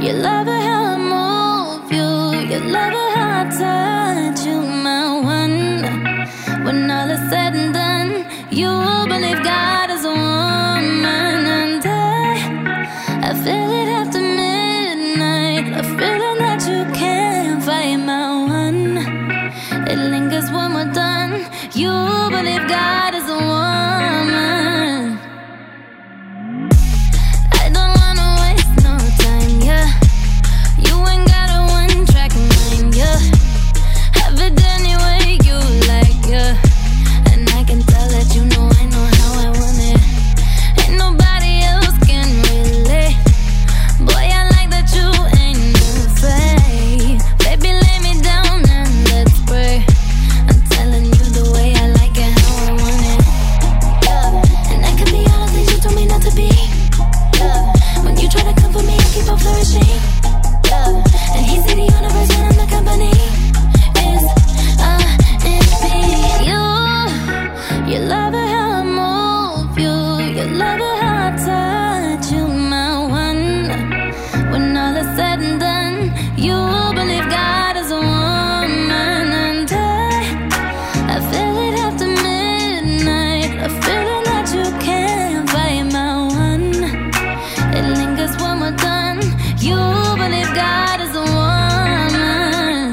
You love it how I move you. You love it how I touch you, my one. When all is said and done, you believe God is a woman. And I feel it after midnight, a feeling that you can't fight, my one. It lingers when we're done. You believe God is a woman. I don't wanna waste no time, yeah. You ain't got a one-track mind, yeah. Have it any way you like, yeah. And I can tell that you know I know how I want it. Ain't nobody else can relate. Boy, I like that you ain't afraid. Baby, lay me down and let's pray. I'm telling you the way I like it, how I want it, yeah. And I can be all the things you told me not to be, yeah. When you try to come for me, I keep on flourishing, yeah. And he said the universe when I'm the company is me. You love it how I move you. You love it how I touch you, my one. When all is said and done, you believe God is a woman. And I feel it after midnight, a feeling that you can't fight, my one. It lingers when we're done. You believe God is a woman.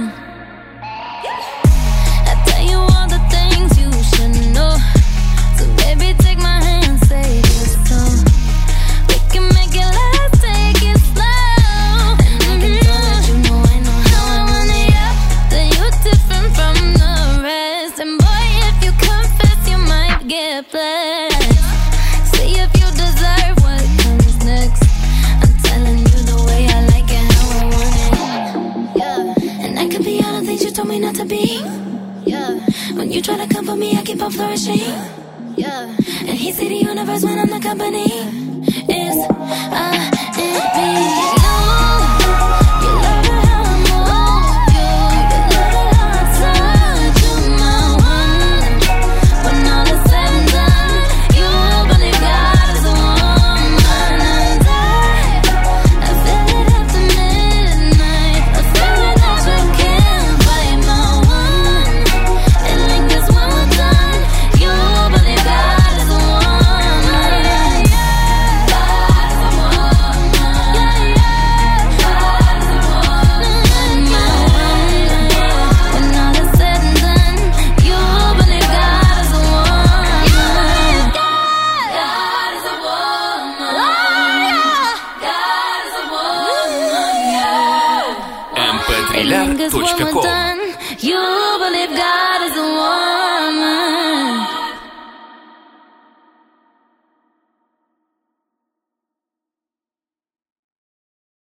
I tell you all the things you should know. So baby, take my hand, save your soul. We can make it last, take it slow. And I can tell that you know I know how I want it, yeah. That you're different from the rest. And boy, if you confess, you might get blessed. See if you deserve what comes next. I'm telling you the way I like it, how I want it, yeah. And I could be all the things you told me not to be, yeah. When you try to come for me, I keep on flourishing, yeah. And he see the universe when I'm the company is me. You love it how I move you. You love it how I touch you, my one. When all is said and done, you believe God is a woman. And I feel it after midnight, a feeling that you can't fight, my one. It lingers when we're done. You believe God is a woman. God is a woman. Yeah, yeah. God is a woman. My one. When all is said and done, you believe God is a woman. God is a woman. God is a woman. Yeah. It lingers when we're mp3lar.com done. You believe God.